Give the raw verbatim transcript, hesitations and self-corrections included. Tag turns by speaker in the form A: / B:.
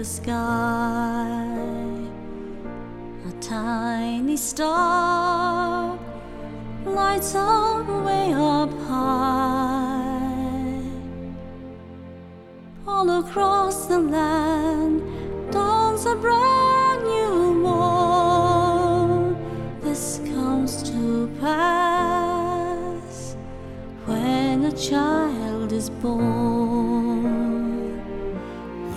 A: the sky. A tiny star lights up way up high. All across the land dawns a brand new morn. This comes to pass when a child is born.